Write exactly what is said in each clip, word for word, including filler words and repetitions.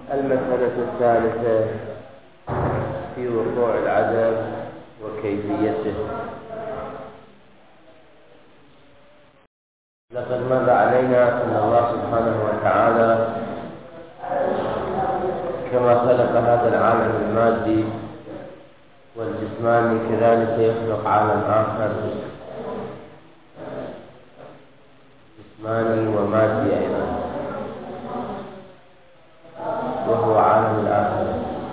المسألة الثالثة في وقوع العدم وكيفيته. لقد مر علينا أن الله سبحانه وتعالى كما خلق هذا العالم المادي والجسماني كذلك يخلق عالم آخر جسماني ومادي أيضا، وهو عالم الآخرة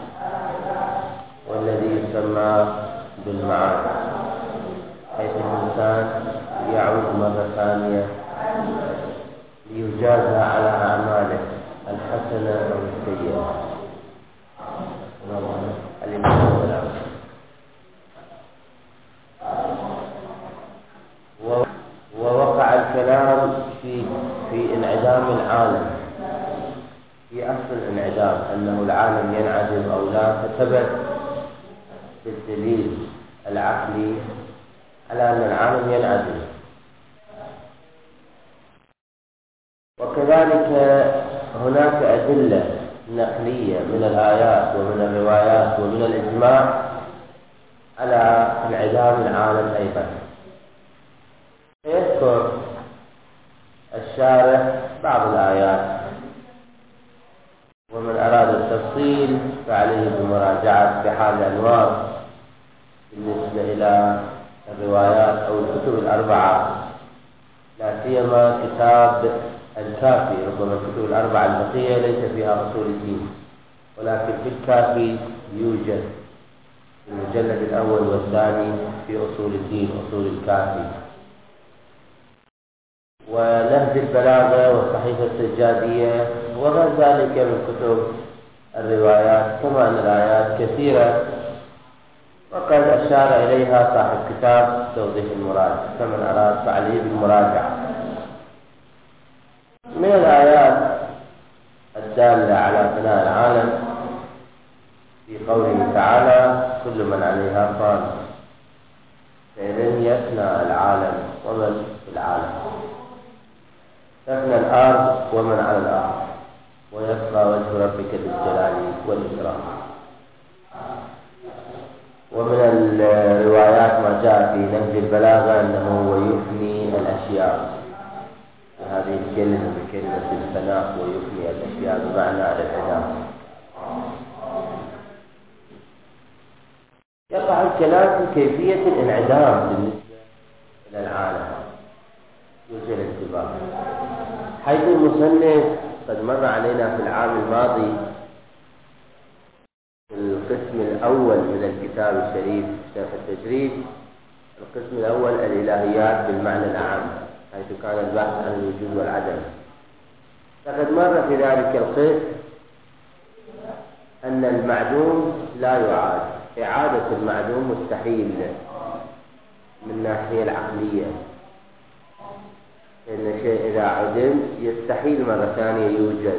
والذي يسمى بالمعاد، حيث الإنسان يعود مرة ثانية ليجازى على أعماله الحسنة أو السيئة. ووقع الكلام في في انعدام العالم، في أصل الانعدام أنه العالم ينعدم أو لا، فثبت بالدليل العقلي على أن العالم ينعدم. وكذلك هناك أدلة نقلية من الآيات ومن الروايات ومن الإجماع على انعدام العالم أيضا. يذكر الشارح بعض الآيات، ومن أراد التفصيل فعليه بمراجعة بحار الأنوار بالنسبة إلى الروايات أو الكتب الأربعة، لا سيما كتاب الكافي. ربما الكتب الأربعة البقية ليس فيها أصول الدين، ولكن في الكافي يوجد في المجلد الأول والثاني في أصول الدين، أصول الكافي، ونهج البلاغة وصحيفة السجادية وغير ذلك من كتب الروايات، كما أن الآيات كثيرة وقد أشار إليها صاحب كتاب توضيح المراد، فمن أراد فعليه بالمراجعة. من الآيات الدالة على فناء العالم في قوله تعالى: كل من عليها فان، فإذن يفنى العالم ومن في العالم، تفنى الأرض ومن على الأرض، ويبقى وجه ربك ذو الجلال والإكرام. ومن الروايات ما جاء في نهج البلاغة أنه هو يفني الأشياء، هذه الكلمة بكلمة الفناء، ويفني الأشياء بمعنى الانعدام. يقع الكلام في كيفية الانعدام بالنسبة إلى العالم، يوجد انتباه، حيث المصنف قد مر علينا في العام الماضي في القسم الأول من الكتاب الشريف شرح التجريد، القسم الأول الإلهيات بالمعنى الأعم، حيث كان البحث عن الوجود والعدم. فقد مر في ذلك القسم أن المعدوم لا يعاد، إعادة المعدوم مستحيل من الناحية العقلية، إن شيء إذا عدم يستحيل مرة ثانية يوجد،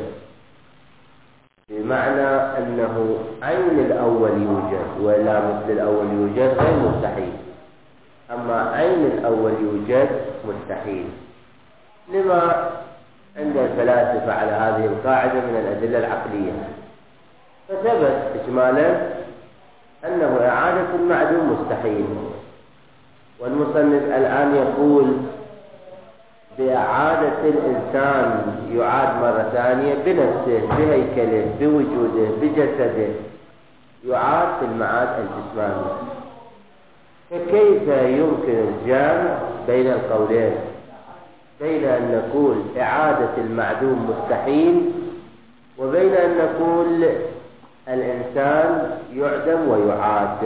بمعنى أنه عين الأول يوجد ولا مثل الأول يوجد غير مستحيل، أما عين الأول يوجد مستحيل، لما عند الفلاسفة على هذه القاعدة من الأدلة العقلية. فثبت إجمالا أنه إعادة المعدوم مستحيل، والمصنف الآن يقول بإعادة الإنسان يعاد مرة ثانية بنفسه، بهيكله، بوجوده، بجسده، يعاد في المعاد الجسماني. فكيف يمكن الجمع بين القولين، بين أن نقول إعادة المعدوم مستحيل وبين أن نقول الإنسان يعدم ويعاد؟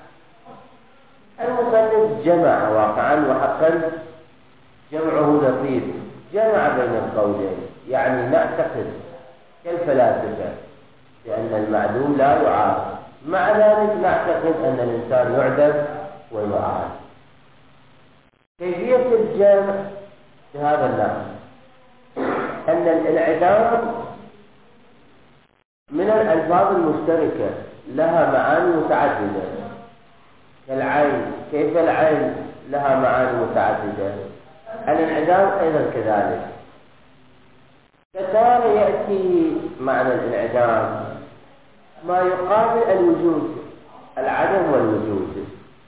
المصنف جمع واقعا، وحقا جمعه لطيف، جمع بين القولين، يعني نعتقد كالفلاسفة بأن المعدوم لا يعاد، مع ذلك نعتقد أن الإنسان يعدم ويعاد. كيفية الجمع بهذا النحو أن الانعدام من الألفاظ المشتركة لها معاني متعددة، كالعين، كيف العين لها معاني متعددة، الانعدام أيضا كذلك. فتارة يأتي معنى الانعدام ما يقابل الوجود، العدم والوجود.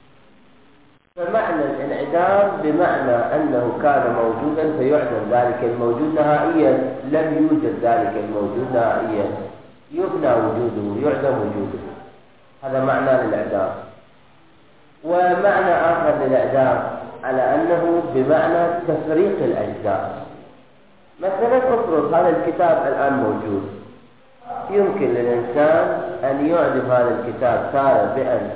فمعنى الانعدام بمعنى أنه كان موجودا فيعدم ذلك الموجود نهائيا، لم يوجد ذلك الموجود نهائيا، يبنى وجوده، يعدم وجوده. هذا معنى للإعدام. ومعنى آخر للإعدام على أنه بمعنى تفريق الأجزاء. مثلا افرض هذا الكتاب الآن موجود، يمكن للإنسان أن يعدم هذا الكتاب تارة بأن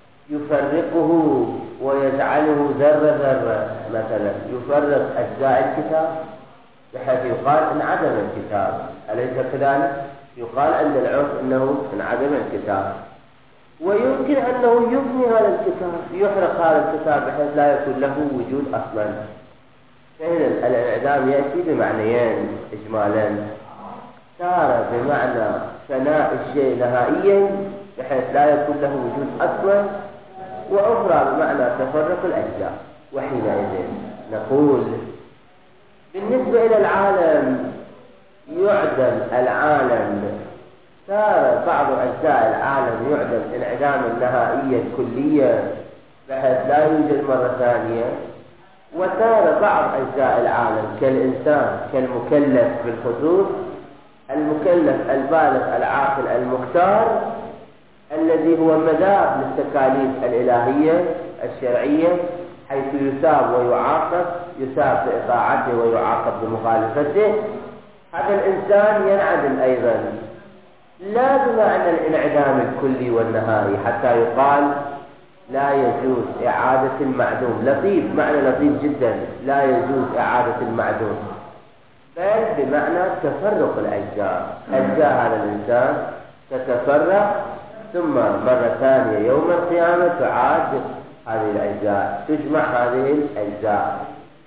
يفرقه ويجعله ذرة ذرة، مثلا يفرق أجزاء الكتاب بحيث يقال انعدم الكتاب، أليس كذلك؟ يقال عند العرف أنه انعدم الكتاب. ويمكن أنه يبني هذا الكتاب، يحرق هذا الكتاب بحيث لا يكون له وجود أصلا. فإذا الانعدام يأتي بمعنيين إجمالا، تارة بمعنى فناء الشيء نهائيا بحيث لا يكون له وجود أصلا، وأخرى بمعنى تفرق الأجزاء. وحينئذ نقول بالنسبة إلى العالم يعدم العالم، تارة بعض أجزاء العالم يعدم انعداما نهائيا كليا بحيث لا يوجد مرة ثانية، وتارة بعض أجزاء العالم كالإنسان كالمكلف بالخصوص، المكلف البالغ العاقل المختار الذي هو مدار للتكاليف الإلهية الشرعية، حيث يثاب ويعاقب، يثاب بإطاعته ويعاقب بمخالفته. هذا الإنسان ينعدم أيضا، لا بمعنى الانعدام الكلي والنهائي حتى يقال لا يجوز إعادة المعدوم. لطيف، معنى لطيف جدا، لا يجوز إعادة المعدوم، بل بمعنى تفرق الأجزاء. أجزاء هذا الإنسان تتفرق، ثم مرة ثانية يوم القيامة تعاد هذه الأجزاء، تجمع هذه الأجزاء.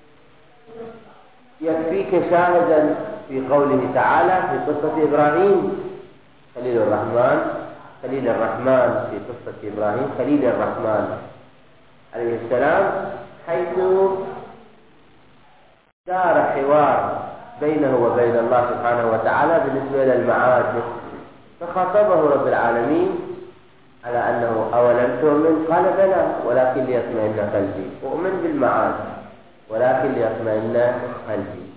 يكفيك شاهدا في قوله تعالى في قصة إبراهيم خليل الرحمن، خليل الرحمن في قصة إبراهيم خليل الرحمن عليه السلام، حيث دار حوار بينه وبين الله سبحانه وتعالى بالنسبة إلى المعاد. فخاطبه رب العالمين على أنه أولم تؤمن؟ قال بلى ولكن ليطمئن قلبي، أؤمن بالمعاد ولكن ليطمئن قلبي.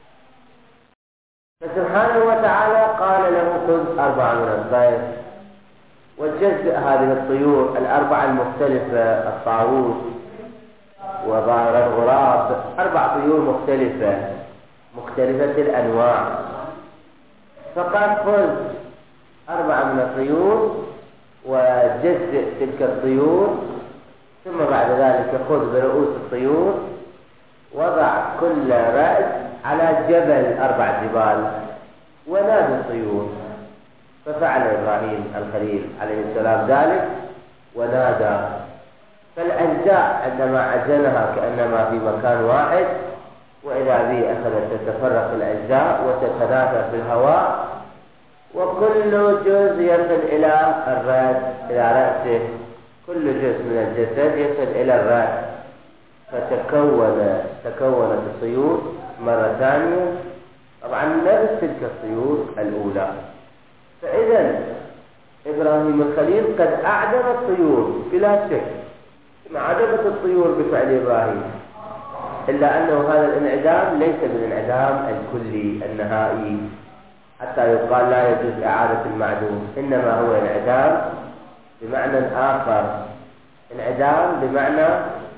فسبحانه وتعالى قال له خذ أربعة من الطير، وجزء هذه الطيور الأربعة المختلفة، الطاووس وظاهر الغراب، أربع طيور مختلفة مختلفة الأنواع. فقال خذ أربعة من الطيور وجزء تلك الطيور، ثم بعد ذلك خذ برؤوس الطيور، وضع كل رأس على جبل أربع جبال ونادى الطيور. ففعل إبراهيم الخليل عليه السلام ذلك ونادى. فالأجزاء عندما عزلها كأنما في مكان واحد، وإذا به أخذت تتفرق الأجزاء وتتناثر في الهواء، وكل جزء يصل إلى الرأس، إلى رأسه، كل جزء من الجسد يصل إلى الرأس. فتكون تكونت الطيور مرة ثانية، طبعا نفس تلك الطيور الأولى. فإذا إبراهيم الخليل قد أعدم الطيور بلا شك، انعدمت الطيور بفعل إبراهيم، إلا أنه هذا الانعدام ليس بالانعدام الكلي النهائي حتى يقال لا يجوز إعادة المعدوم، إنما هو انعدام بمعنى آخر، انعدام بمعنى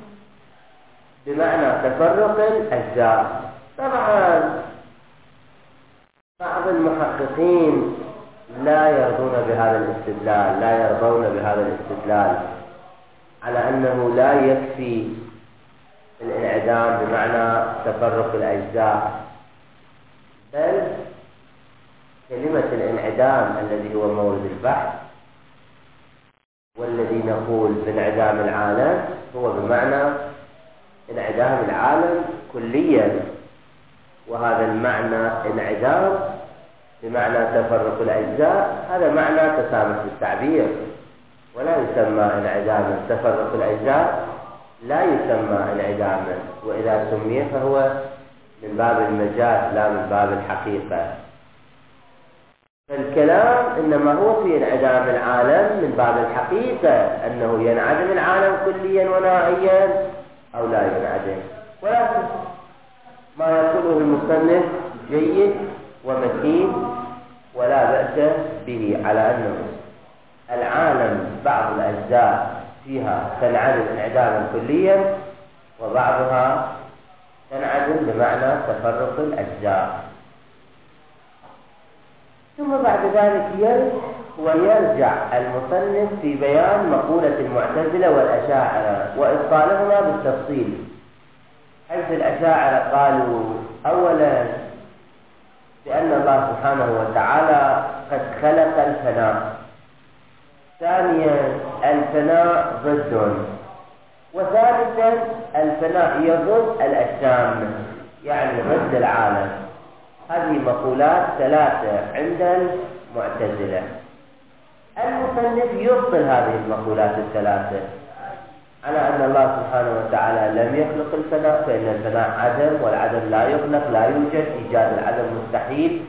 بمعنى تفرق الأجزاء. طبعا بعض المحققين لا يرضون بهذا الاستدلال، لا يرضون بهذا الاستدلال على أنه لا يكفي الانعدام بمعنى تفرق الأجزاء، بل كلمة الانعدام الذي هو مورد البحث والذي نقول بانعدام العالم هو بمعنى انعدام العالم كليا، وهذا المعنى انعدام بمعنى تفرق الأجزاء هذا معنى تسامح بالتعبير، ولا يسمى انعداما. تفرق الأجزاء لا يسمى انعداما، وإذا سمي فهو من باب المجاز لا من باب الحقيقة. فالكلام إنما هو في انعدام العالم من باب الحقيقة، أنه ينعدم العالم كليا ونهائيا أو لا ينعدم. ولكن ما يقوله المصنف جيد ومتين ولا بأس به، على أنه العالم بعض الأجزاء فيها تنعدم انعداما كليا، وبعضها تنعدم بمعنى تفرق الأجزاء. ثم بعد ذلك ويرجع المصنف في بيان مقولة المعتزلة والأشاعرة وإبطالهما بالتفصيل، حيث الأشاعرة قالوا أولا بأن الله سبحانه وتعالى قد خلق الفناء، ثانيا الفناء ضد، وثالثا الفناء يضد الأجسام يعني ضد العالم. هذه مقولات ثلاثة عند المعتزلة. المصنف يبطل هذه المقولات الثلاثة على أن الله سبحانه وتعالى لم يخلق الفناء، فإن الفناء عدم، والعدم لا يخلق، لا يوجد، إيجاد العدم مستحيل،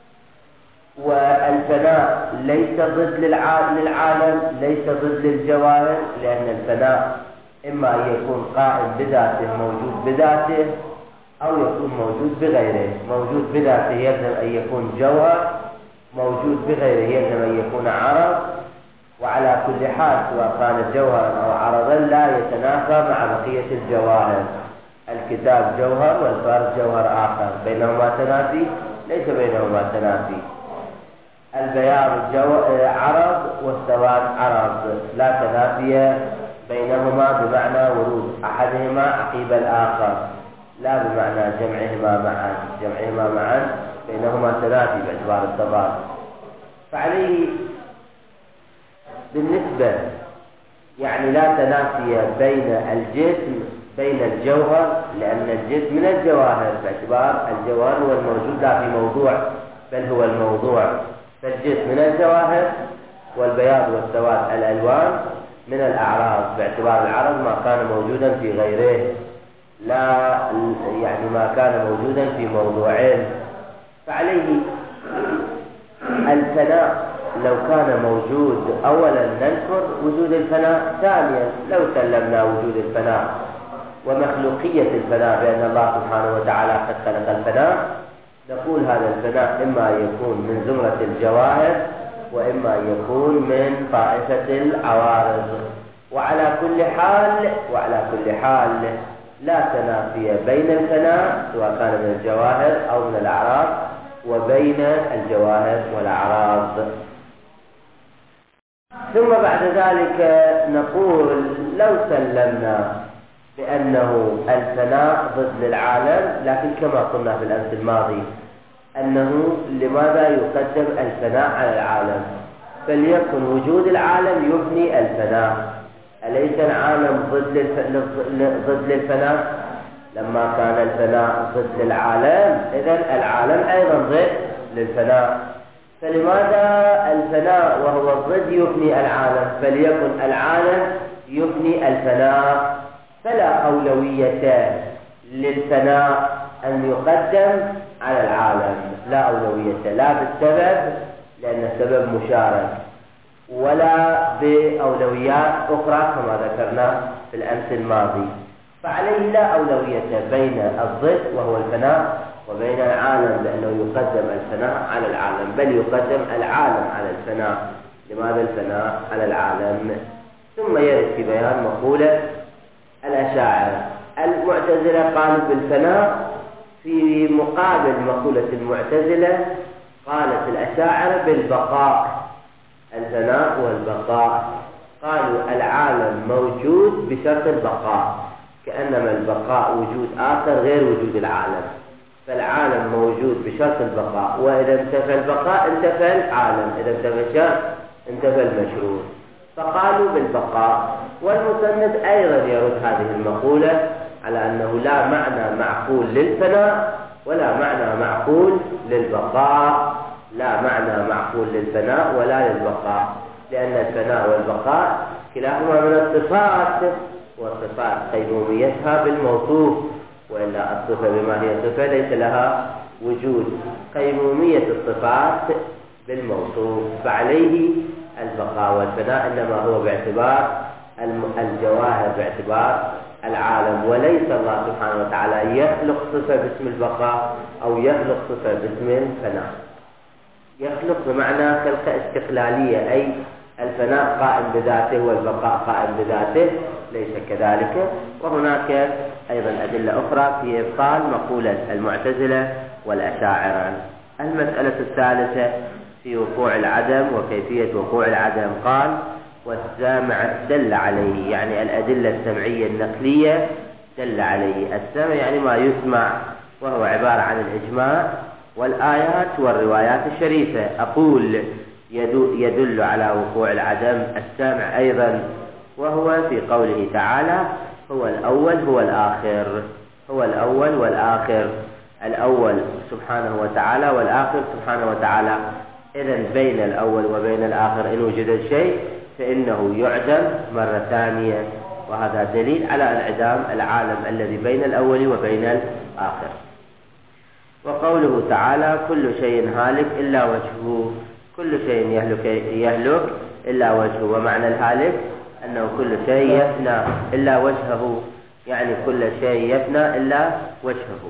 والفناء ليس ضد للعالم، ليس ضد للجواهر، لأن الفناء إما أن يكون قائم بذاته موجود بذاته، أو يكون موجود بغيره. موجود بذاته يلزم أن يكون جوهر، موجود بغيره يلزم أن يكون عرض، وعلى كل حال سواء كان جوهرا أو عرضا لا يتنافى مع بقية الجواهر. الكتاب جوهر والفرد جوهر آخر، بينهما تنافي؟ ليس بينهما تنافي. البياض عرض والسواد عرض، لا تنافي بينهما بمعنى ورود أحدهما عقيب الآخر، لا بمعنى جمعهما معا. جمعهما معا بينهما تنافي باعتبار التضاد. فعليه بالنسبة يعني لا تنافي بين الجسم بين الجوهر، لأن الجسم من الجواهر باعتبار الجوهر هو الموجود لا في موضوع بل هو الموضوع. فالجسم من الجواهر، والبياض والسواد الألوان من الأعراض باعتبار العرض ما كان موجودا في غيره، لا يعني ما كان موجودا في موضوعين. فعليه الفناء لو كان موجود أولا ننكر وجود الفناء، ثانيا لو سلمنا وجود الفناء ومخلوقية الفناء بأن الله سبحانه وتعالى قد خلق الفناء، نقول هذا الفناء إما يكون من زمرة الجواهر وإما يكون من طائفة العوارض. وعلى كل حال وعلى كل حال لا تنافي بين الفناء سواء كان من الجواهر أو من الأعراض وبين الجواهر والأعراض. ثم بعد ذلك نقول لو سلمنا بأنه الفناء ضد للعالم، لكن كما قلنا في الأمس الماضي أنه لماذا يقدم الفناء على العالم؟ فليكن وجود العالم يبني الفناء. أليس العالم ضد ضد للفناء؟ لما كان الفناء ضد للعالم إذن العالم أيضا ضد للفناء. فلماذا الفناء وهو الضد يبني العالم؟ فليكن العالم يبني الفناء. فلا أولوية للفناء أن يقدم على العالم، لا أولوية، لا بالسبب لأن السبب مشارك، ولا بأولويات أخرى كما ذكرنا في الأمس الماضي. فعليه لا أولوية بين الضد وهو الفناء وبين العالم، لأنه يقدم الفناء على العالم، بل يقدم العالم على الفناء. لماذا الفناء على العالم؟ ثم يرد في بيان مقولة الأشاعرة. المعتزلة قالوا بالفناء في مقابل مقولة المعتزلة قالت الأشاعرة بالبقاء. الفناء والبقاء، قالوا العالم موجود بشرط البقاء، كأنما البقاء وجود آخر غير وجود العالم. فالعالم موجود بشرط البقاء، وإذا انتفى البقاء انتفى العالم، إذا انتفى الشرط انتفى المشروط. فقالوا بالبقاء. والمصنف أيضا يرد هذه المقولة على أنه لا معنى معقول للفناء ولا معنى معقول للبقاء، لا معنى معقول للفناء ولا للبقاء، لأن الفناء والبقاء كلاهما من الصفات، والصفات قيموميتها بالموصوف، وإلا الصفة بما هي صفة ليس لها وجود. قيمومية الصفات بالموصوف، فعليه البقاء، والفناء إنما هو باعتبار الجواهر، باعتبار العالم، وليس الله سبحانه وتعالى يخلق صفة باسم البقاء أو يخلق صفة باسم الفناء. يخلق بمعنى خلق استقلالية، أي الفناء قائم بذاته والبقاء قائم بذاته، ليس كذلك. وهناك أيضا أدلة أخرى في إبطال مقولة المعتزلة والأشاعرة. المسألة الثالثة في وقوع العدم وكيفية وقوع العدم، قال والسامع دل عليه، يعني الأدلة السمعية النقلية دل عليه. السمع يعني ما يسمع، وهو عبارة عن الإجماع والآيات والروايات الشريفة. أقول يدل على وقوع العدم السامع أيضا، وهو في قوله تعالى هو الأول هو الآخر، هو الأول والآخر، الأول سبحانه وتعالى والآخر سبحانه وتعالى. إذن بين الأول وبين الآخر إن وجد شيء فإنه يعدم مرة ثانية، وهذا دليل على انعدام العالم الذي بين الأول وبين الآخر. وقوله تعالى كل شيء هالك إلا وجهه، كل شيء يهلك يهلك إلا وجهه، ومعنى الهالك أنه كل شيء يفنى إلا وجهه، يعني كل شيء يفنى إلا وجهه.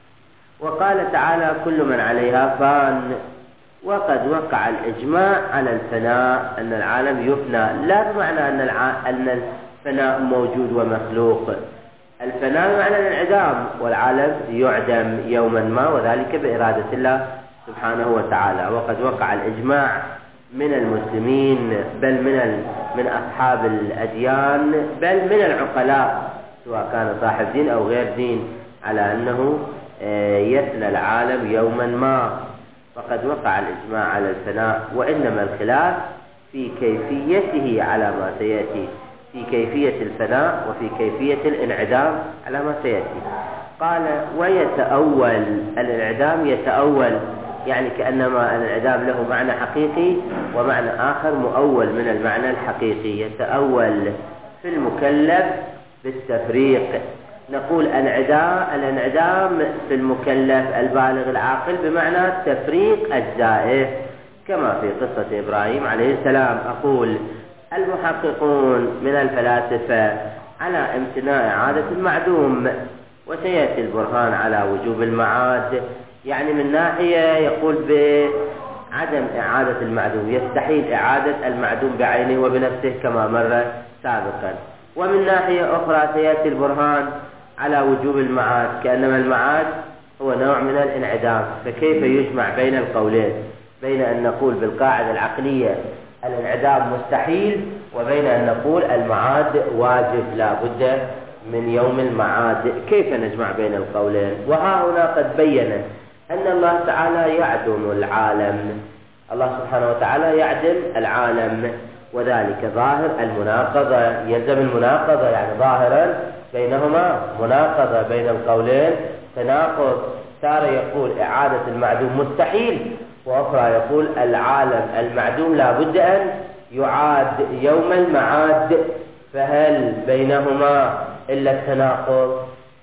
وقال تعالى كل من عليها فان، وقد وقع الإجماع على الفناء، أن العالم يفنى، لا بمعنى أن أن الفناء موجود ومخلوق. الفناء بمعنى الانعدام، والعالم يعدم يوما ما، وذلك بإرادة الله سبحانه وتعالى. وقد وقع الإجماع من المسلمين، بل من من أصحاب الأديان، بل من العقلاء سواء كان صاحب دين أو غير دين، على أنه يفنى العالم يوما ما. فقد وقع الإجماع على الفناء، وإنما الخلاف في كيفيته على ما سيأتي، في كيفية الفناء وفي كيفية الانعدام على ما سيأتي. قال ويتأول، الانعدام يتأول، يعني كأنما الانعدام له معنى حقيقي ومعنى آخر مؤول من المعنى الحقيقي. يتأول في المكلف بالتفريق، نقول الانعدام في المكلف البالغ العاقل بمعنى تفريق أجزائه، كما في قصة إبراهيم عليه السلام. أقول المحققون من الفلاسفة على امتناع إعادة المعدوم، وسيأتي البرهان على وجوب المعاد، يعني من ناحية يقول بعدم إعادة المعدوم، يستحيل إعادة المعدوم بعينه وبنفسه كما مر سابقا. ومن ناحية أخرى سيأتي البرهان على وجوب المعاد، كأنما المعاد هو نوع من الانعدام. فكيف يجمع بين القولين، بين أن نقول بالقاعدة العقلية الانعدام مستحيل، وبين أن نقول المعاد واجب لا بد من يوم المعاد؟ كيف نجمع بين القولين؟ وها هنا قد بين أن الله تعالى يعدم العالم، الله سبحانه وتعالى يعدم العالم، وذلك ظاهر المناقضة، يلزم المناقضة، يعني ظاهرا بينهما مناقضة بين القولين، تناقض. تارة يقول إعادة المعدوم مستحيل، وأخرى يقول العالم المعدوم لا بد أن يعاد يوم المعاد، فهل بينهما إلا التناقض؟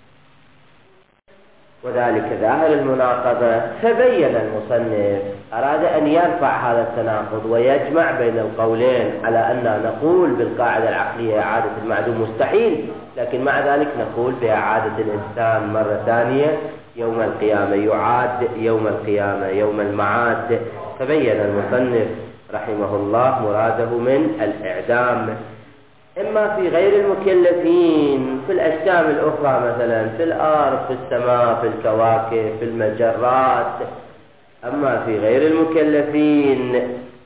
وذلك ظاهر المناقضة. فبين المصنف، أراد أن يرفع هذا التناقض ويجمع بين القولين، على أن نقول بالقاعدة العقلية إعادة المعدوم مستحيل، لكن مع ذلك نقول بإعادة الإنسان مرة ثانية يوم القيامة، يعاد يوم القيامة يوم المعاد. فبين المصنف رحمه الله مراده من الإعدام، إما في غير المكلفين في الأجسام الأخرى، مثلا في الأرض، في السماء، في الكواكب، في المجرات. أما في غير المكلفين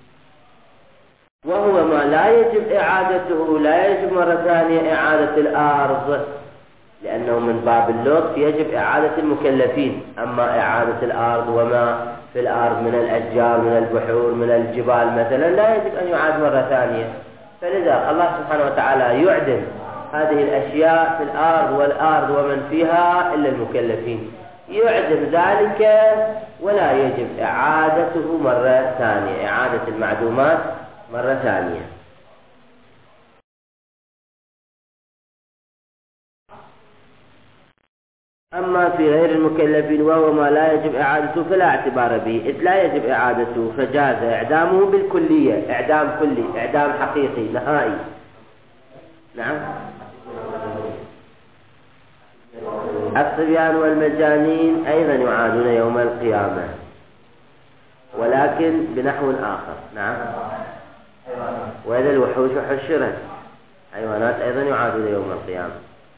وهو ما لا يجب إعادته، لا يجب مرة ثانية إعادة الأرض، لأنه من باب اللطف يجب إعادة المكلفين. أما إعادة الأرض وما في الأرض من الأشجار، من البحور، من الجبال مثلا، لا يجب أن يعاد مرة ثانية. فلذا الله سبحانه وتعالى يعدم هذه الأشياء في الأرض والأرض ومن فيها إلا المكلفين، يعدم ذلك ولا يجب إعادته مرة ثانية، إعادة المعدومات مرة ثانية. أما في غير المكلفين وهو ما لا يجب إعادته فلا اعتبار به، إذ لا يجب إعادته فجاز إعدامه بالكلية، إعدام كلي، إعدام حقيقي نهائي. نعم. الصبيان والمجانين أيضا يعادون يوم القيامة، ولكن بنحو آخر. نعم. وإذا الوحوش حشرت، حيوانات أيضا يعادون يوم القيامة.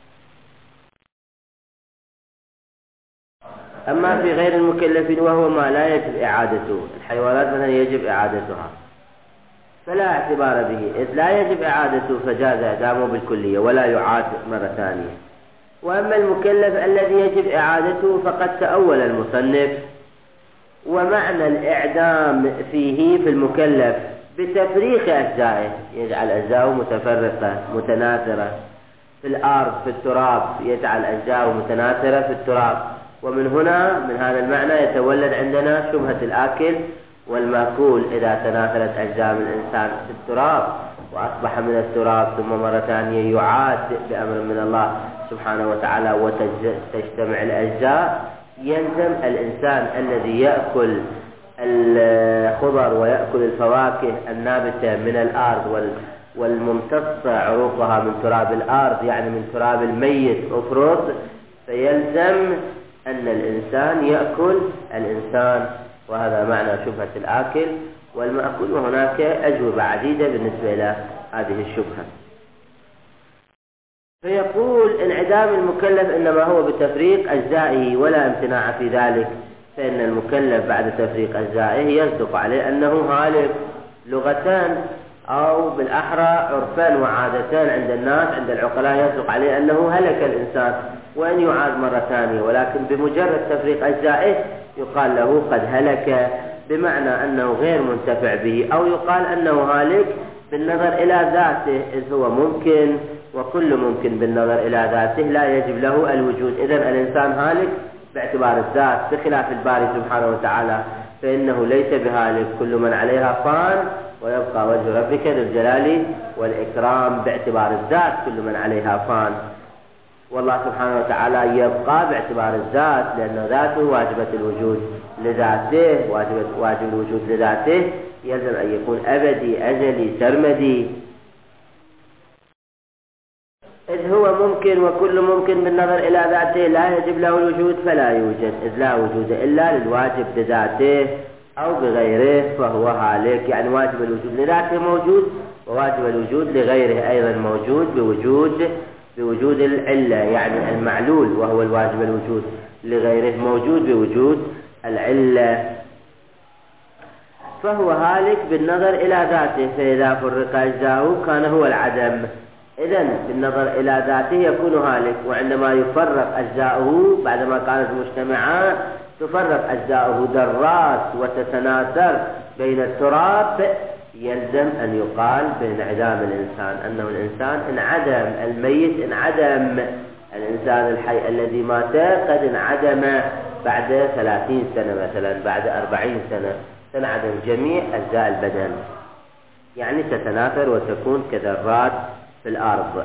أما في غير المكلفين وهو ما لا يجب إعادته، الحيوانات مثلا يجب إعادتها فلا اعتبار به، إذ لا يجب إعادته فجاز إعدامه بالكلية ولا يعاد مرة ثانية. وأما المكلف الذي يجب إعادته فقد تأول المصنف، ومعنى الإعدام فيه في المكلف بتفريق أجزائه، يجعل أجزاءه متفرقة متناثرة في الأرض في التراب، يجعل أجزاءه متناثرة في التراب. ومن هنا من هذا المعنى يتولد عندنا شبهة الآكل والمأكول إذا تناثرت أجزاء من الإنسان في التراب وأصبح من التراب ثم مرة ثانية يعاد بأمر من الله سبحانه وتعالى وتجتمع الأجزاء، يلزم الإنسان الذي يأكل الخضر ويأكل الفواكه النابتة من الأرض والممتصة عروقها من تراب الأرض، يعني من تراب الميت أفرط، فيلزم أن الإنسان يأكل الإنسان، وهذا معنى شبهة الآكل والمأكول. وهناك أجوبة عديدة بالنسبة إلى هذه الشبهة. فيقول انعدام المكلف إنما هو بتفريق أجزائه ولا امتناع في ذلك، فإن المكلف بعد تفريق أجزائه يصدق عليه أنه هالك لغتان، أو بالأحرى عرفان وعادتان عند الناس عند العقلاء، يصدق عليه أنه هلك الإنسان وأن يعاد مرة ثانية، ولكن بمجرد تفريق أجزائه يقال له قد هلك، بمعنى أنه غير منتفع به، أو يقال أنه هالك بالنظر إلى ذاته، إذ هو ممكن وكل ممكن بالنظر إلى ذاته لا يجب له الوجود. إذن الإنسان هالك باعتبار الذات، بخلاف الباري سبحانه وتعالى فإنه ليس بهالك، كل من عليها فان ويبقى وجه ربك ذو الجلال والإكرام، باعتبار الذات كل من عليها فان، والله سبحانه وتعالى يبقى باعتبار الذات لأن ذاته واجبة الوجود لذاته، واجب, واجب الوجود لذاته، يلزم أن يكون أبدي أزلي سرمدي. إذ هو ممكن وكل ممكن بالنظر إلى ذاته لا يجب له الوجود فلا يوجد، إذ لا وجود إلا للواجب لذاته أو بغيره فهو هالك، يعني واجب الوجود لذاته موجود وواجب الوجود لغيره أيضا موجود بوجود بوجود العلة، يعني المعلول وهو الواجب الوجود لغيره موجود بوجود العلة، فهو هالك بالنظر إلى ذاته. فإذا فرق أجزاؤه كان هو العدم، إذن بالنظر إلى ذاته يكون هالك، وعندما يفرق أجزاؤه بعدما كانت مجتمعة تفرق أجزاؤه ذرات وتتناثر بين التراب، يلزم أن يقال بانعدام الإنسان، أنه الإنسان انعدم، الميت انعدم، الإنسان الحي الذي مات قد انعدم بعد ثلاثين سنة مثلا، بعد أربعين سنة تنعدم جميع أجزاء البدن، يعني تتناثر وتكون كذرات في الأرض.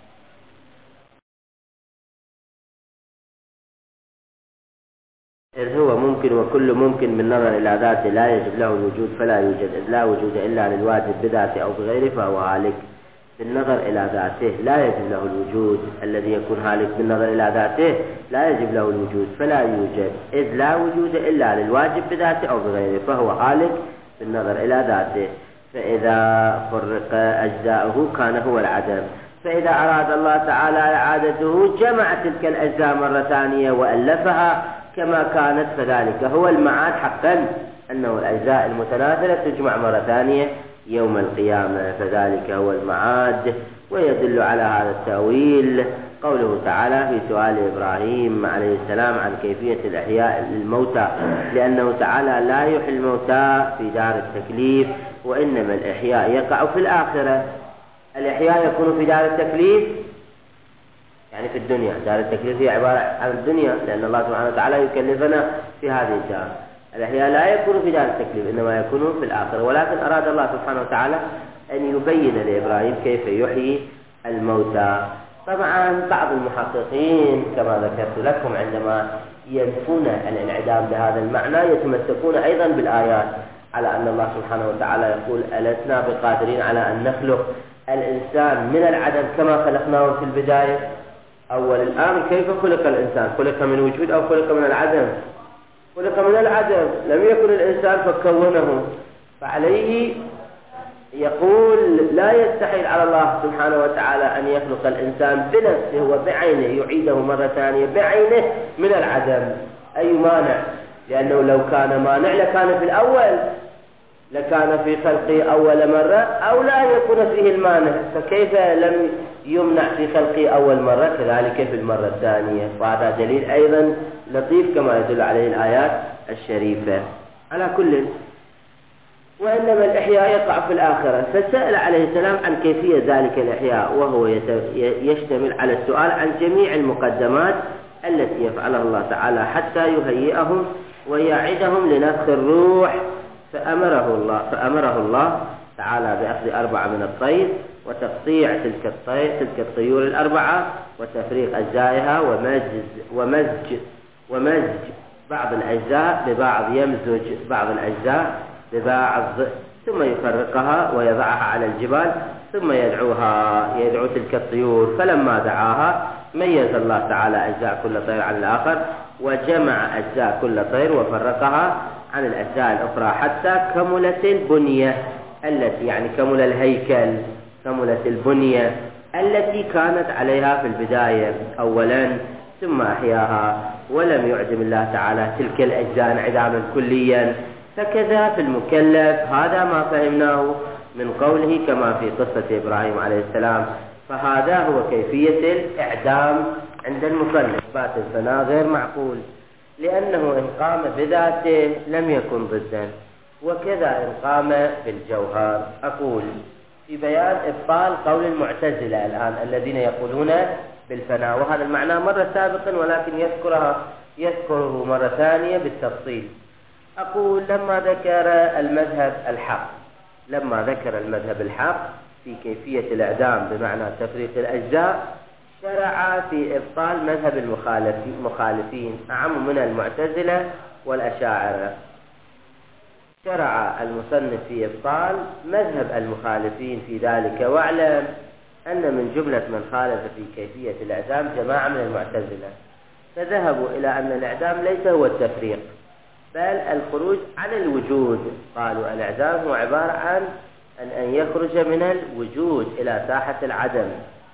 إذ هو ممكن وكل ممكن بالنظر إلى ذاته لا يجب له الوجود فلا يوجد، إذ لا وجود إلا للواجب بذاته أو بغيره فهو هالك بالنظر إلى ذاته لا يجب له الوجود. الذي يكون هالك بالنظر إلى ذاته لا يجب له الوجود فلا يوجد، إذ لا وجود إلا للواجب بذاته أو بغيره فهو هالك بالنظر إلى ذاته. فإذا فرق أجزاؤه كان هو العدم، فإذا أراد الله تعالى إعادته جمع تلك الأجزاء مرة ثانية وألفها كما كانت، فذلك هو المعاد حقا، أنه الأجزاء المتناثرة تجمع مرة ثانية يوم القيامة، فذلك هو المعاد. ويدل على هذا التأويل قوله تعالى في سؤال إبراهيم عليه السلام عن كيفية الإحياء للموتى، لأنه تعالى لا يحيي الموتى في دار التكليف، وإنما الإحياء يقع في الآخرة. الإحياء يكون في دار التكليف يعني في الدنيا، دار التكليف هي عبارة عن الدنيا، لأن الله سبحانه وتعالى يكلفنا في هذه الدار. الإحياء لا يكون في دار التكليف، إنما يكون في الآخرة، ولكن أراد الله سبحانه وتعالى أن يبين لإبراهيم كيف يحيي الموتى. طبعا بعض المحققين كما ذكرت لكم عندما ينفون الانعدام بهذا المعنى يتمسكون أيضا بالآيات على أن الله سبحانه وتعالى يقول ألسنا بقادرين على أن نخلق الإنسان من العدم كما خلقناه في البداية. أول الآن كيف خلق الإنسان؟ خلق من وجود أو خلق من العدم؟ خلق من العدم، لم يكن الإنسان فكونه، فعليه يقول لا يستحيل على الله سبحانه وتعالى أن يخلق الإنسان بنفسه وبعينه، يعيده مرة ثانية بعينه من العدم. أي مانع؟ لأنه لو كان مانع لكان في الأول، لكان في خلقه أول مرة أو لا يكون فيه المانع، فكيف لم يمنع في خلقه أول مرة كذلك في المرة الثانية؟ وهذا دليل أيضا لطيف كما يدل عليه الآيات الشريفة. على كل، وإنما الإحياء يقع في الآخرة. فسأل عليه السلام عن كيفية ذلك الإحياء، وهو يشتمل على السؤال عن جميع المقدمات التي يفعلها الله تعالى حتى يهيئهم ويعدهم لنفخ الروح. فأمره الله فأمره الله تعالى بأخذ أربعة من الطير وتقطيع تلك الطير تلك الطيور الأربعة وتفريق أجزائها ومزج ومزج ومزج بعض الأجزاء ببعض، يمزج بعض الأجزاء ببعض، ثم يفرقها ويضعها على الجبال، ثم يدعوها يدعو تلك الطيور. فلما دعاها ميز الله تعالى أجزاء كل طير عن الآخر، وجمع أجزاء كل طير وفرقها عن الأجزاء الأخرى حتى كملت البنية التي يعني كمل الهيكل، كملت البنية التي كانت عليها في البداية أولا، ثم أحياها ولم يعدم الله تعالى تلك الأجزاء انعداما كليا. فكذا في المكلف، هذا ما فهمناه من قوله كما في قصة إبراهيم عليه السلام. فهذا هو كيفية الإعدام عند المكلف. إثبات الفناء غير معقول، لأنه إن قام بذاته لم يكن ضدا، وكذا إن قام بالجوهر. أقول في بيان إبطال قول المعتزلة الآن الذين يقولون بالفناء، وهذا المعنى مرة سابقا ولكن يذكرها يذكره مرة ثانية بالتفصيل. أقول لما ذكر المذهب الحق لما ذكر المذهب الحق في كيفية الإعدام بمعنى تفريق الأجزاء، شرع في إبطال مذهب المخالفين أعم من المعتزلة والأشاعرة. شرع المصنف في إبطال مذهب المخالفين في ذلك. واعلم أن من جملة من خالف في كيفية الإعدام جماعة من المعتزلة، فذهبوا إلى أن الإعدام ليس هو التفريق بل الخروج عن الوجود. قالوا الإعدام هو عبارة عن أن أن يخرج من الوجود إلى ساحة العدم.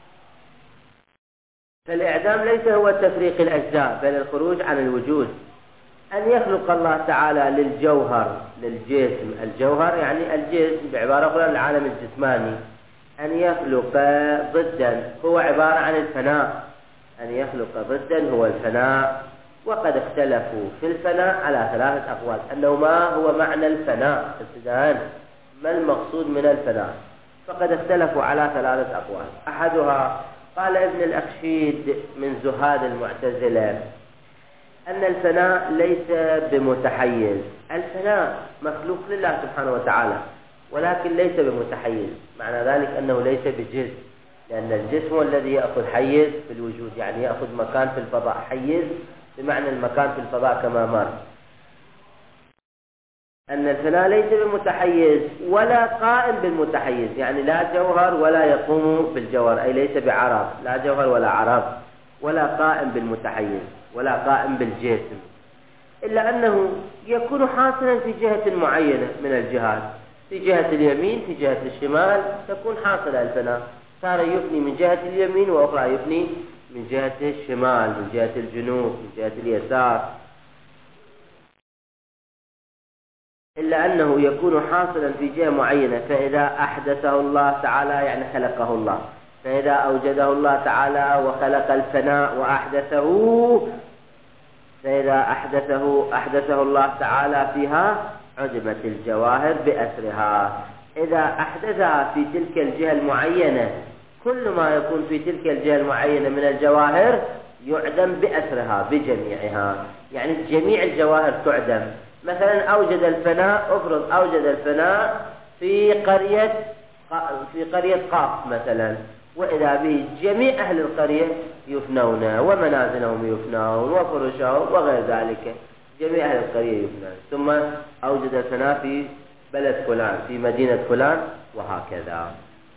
فالإعدام ليس هو تفريق الأجزاء بل الخروج عن الوجود. أن يخلق الله تعالى للجوهر للجسم، الجوهر يعني الجسم بعبارة أخرى العالم الجسماني، أن يخلق ضدا هو عبارة عن الفناء، أن يخلق ضدا هو الفناء. وقد اختلفوا في الفناء على ثلاثة أقوال، أنه ما هو معنى الفناء ابتداء، ما المقصود من الفناء؟ فقد اختلفوا على ثلاثة أقوال. أحدها قال ابن الأخشيد من زهاد المعتزلة أن الفناء ليس بمتحيز، الفناء مخلوق لله سبحانه وتعالى ولكن ليس بمتحيز، معنى ذلك أنه ليس بجزء، لأن الجسم هو الذي يأخذ حيز في الوجود، يعني يأخذ مكان في الفضاء، حيز بمعنى المكان في الفضاء كما مر. أن الفناء ليس بمتحيز ولا قائم بالمتحيز، يعني لا جوهر ولا يقوم بالجوهر، أي ليس بعرض، لا جوهر ولا عرض ولا قائم بالمتحيز ولا قائم بالجسم، إلا أنه يكون حاصلا في جهة معينة من الجهات، في جهة اليمين في جهة الشمال تكون حاصلة الفناء، تارة يفني من جهة اليمين وأخرى يفني من جهة الشمال، من جهة الجنوب، من جهة اليسار، إلا أنه يكون حاصلا في جهة معينة. فإذا أحدثه الله تعالى يعني خلقه الله، فإذا أوجده الله تعالى وخلق الفناء وأحدثه، فإذا أحدثه أحدثه الله تعالى فيها عدمت الجواهر بأسرها. إذا أحدثها في تلك الجهة المعينة، كل ما يكون في تلك الجهة المعينة من الجواهر يعدم بأسرها بجميعها، يعني جميع الجواهر تعدم. مثلا أوجد الفناء، أفرض أوجد الفناء في قرية في قرية قاف مثلا، وإذا به جميع أهل القرية يفنون ومنازلهم يفنون وفرشهم وغير ذلك، جميع أهل القرية يفنون. ثم أوجد الفناء في بلد فلان، في مدينة فلان، وهكذا.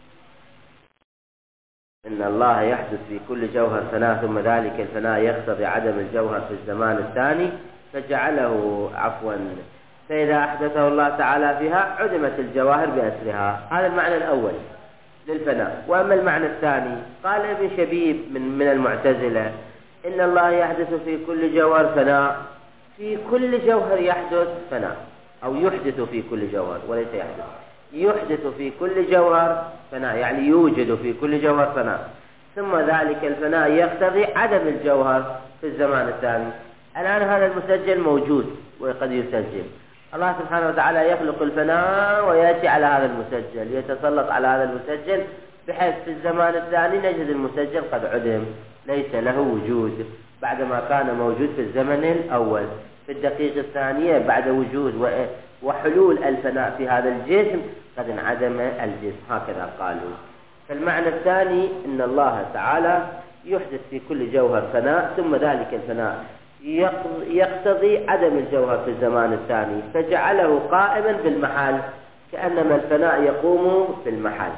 إن الله يحدث في كل جوهر فناء، ثم ذلك الفناء يقتضي عدم الجوهر في الزمان الثاني فجعله عفوا فإذا أحدثه الله تعالى فيها عدمت الجواهر بأسرها. هذا المعنى الأول للفناء. وأما المعنى الثاني قال ابن شبيب من, من المعتزلة إن الله يحدث في كل جوهر فناء، في كل جوهر يحدث فناء، أو يحدث في كل جوهر وليس يحدث، يحدث في كل جوهر فناء، يعني يوجد في كل جوهر فناء، ثم ذلك الفناء يقتضي عدم الجوهر في الزمان الثاني. الآن هذا المسجل موجود وقد يسجل، الله سبحانه وتعالى يخلق الفناء ويأتي على هذا المسجل، يتسلط على هذا المسجل، بحيث في الزمان الثاني نجد المسجل قد عدم، ليس له وجود بعدما كان موجود في الزمن الأول. في الدقيقة الثانية بعد وجود وحلول الفناء في هذا الجسم قد انعدم الجسم، هكذا قالوا. فالمعنى الثاني إن الله تعالى يحدث في كل جوهر فناء، ثم ذلك الفناء يقتضي عدم الجوهر في الزمان الثاني فجعله قائما بالمحال، كأنما الفناء يقوم بالمحال،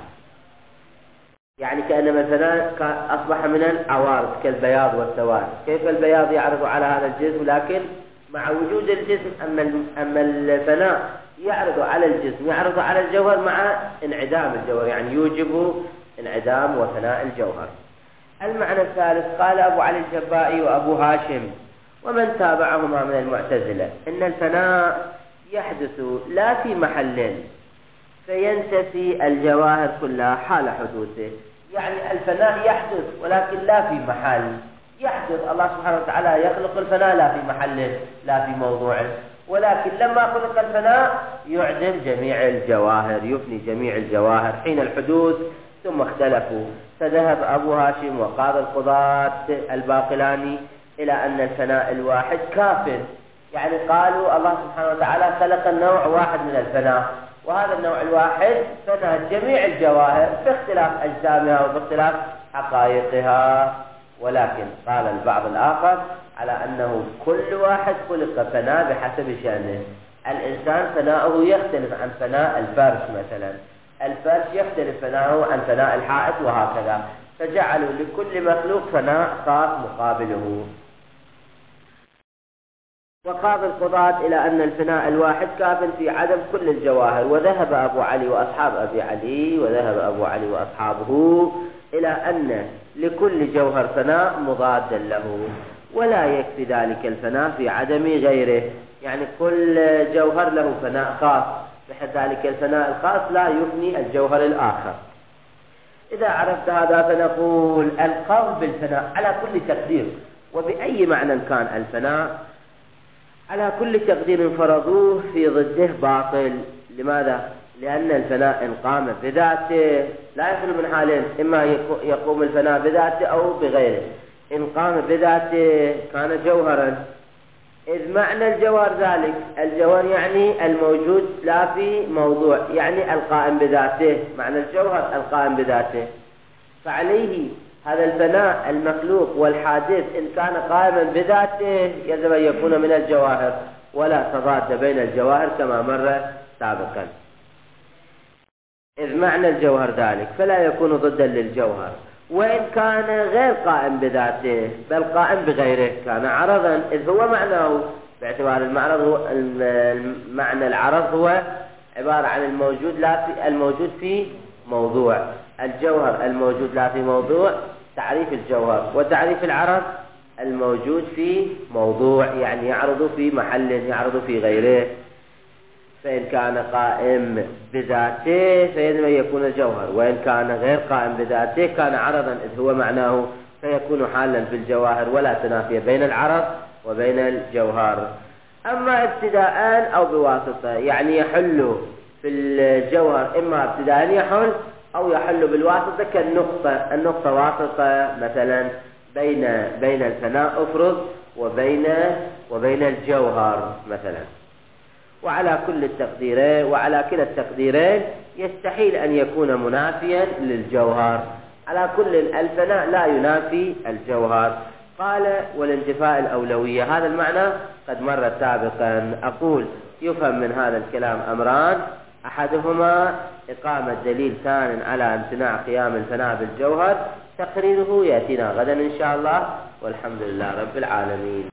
يعني كأنما الفناء أصبح من العوارض كالبياض والسواد. كيف البياض يعرض على هذا الجسم لكن مع وجود الجسم، أما الفناء يعرض على الجسم، يعرض على الجوهر مع انعدام الجوهر، يعني يوجب انعدام وفناء الجوهر. المعنى الثالث قال أبو علي الجبائي وأبو هاشم ومن تابعهما من المعتزلة إن الفناء يحدث لا في محل فينتفي الجواهر كلها حال حدوثه، يعني الفناء يحدث ولكن لا في محل، يحدث الله سبحانه وتعالى يخلق الفناء لا في محله لا في موضوعه، ولكن لما خلق الفناء يعدم جميع الجواهر، يفني جميع الجواهر حين الحدوث. ثم اختلفوا، فذهب أبو هاشم وقاضي القضاة الباقلاني إلى أن الفناء الواحد كاف، يعني قالوا الله سبحانه وتعالى خلق النوع واحد من الفناء، وهذا النوع الواحد فنى جميع الجواهر باختلاف أجسامها وباختلاف حقائقها. ولكن قال البعض الآخر على أنه كل واحد خلق فناء بحسب شأنه. الإنسان فناؤه يختلف عن فناء الفرش مثلا، الفرش يختلف فناؤه عن فناء الحائط وهكذا، فجعلوا لكل مخلوق فناء خاص مقابله. وقاضي القضاة إلى أن الفناء الواحد كاف في عدم كل الجواهر. وذهب أبو علي وأصحاب أبي علي وذهب أبو علي وأصحابه إلى أن لكل جوهر فناء مضادا له، ولا يكفي ذلك الفناء في عدم غيره، يعني كل جوهر له فناء خاص، بحيث ذلك الفناء الخاص لا يفني الجوهر الآخر. إذا عرفت هذا فنقول القول بالفناء على كل تقدير وبأي معنى كان الفناء على كل تقدير فرضوه في ضده باطل. لماذا؟ لأن الفناء إن قام بذاته لا يخلو من حالين، إما يقوم الفناء بذاته أو بغيره. إن قام بذاته كان جوهرا، إذ معنى الجوهر ذلك، الجوهر يعني الموجود لا في موضوع، يعني القائم بذاته، معنى الجوهر القائم بذاته. فعليه هذا الفناء المخلوق والحادث إن كان قائما بذاته يجب أن يكون من الجواهر، ولا تضاد بين الجواهر كما مر سابقا، إذ معنى الجوهر ذلك فلا يكون ضدا للجوهر. وإن كان غير قائم بذاته بل قائم بغيره كان عرضا، إذ هو معناه باعتبار المعرض هو المعنى العرض هو عبارة عن الموجود لا في الموجود في موضوع، الجوهر الموجود لا في موضوع تعريف الجوهر، وتعريف العرض الموجود في موضوع، يعني يعرض في محل يعرض في غيره. فإن كان قائم بذاته فإنما يكون الجوهر، وإن كان غير قائم بذاته كان عرضا، إذ هو معناه فيكون حالا في الجواهر، ولا تنافي بين العرض وبين الجوهر. أما ابتداء أو بواسطة، يعني يحل في الجوهر إما ابتداء يحل أو يحل بالواسطة، كالنقطة، النقطة واسطة مثلا بين بين الفناء أفرض وبين وبين الجوهر مثلا. وعلى كل التقديرين وعلى كلا التقديرين يستحيل أن يكون منافيا للجوهر، على كل الفناء لا ينافي الجوهر. قال والانتفاء الأولوية، هذا المعنى قد مر سابقا. أقول يفهم من هذا الكلام أمران: أحدهما إقامة دليل ثان على امتناع قيام الفناء بالجوهر، تقريره يأتينا غدا إن شاء الله، والحمد لله رب العالمين.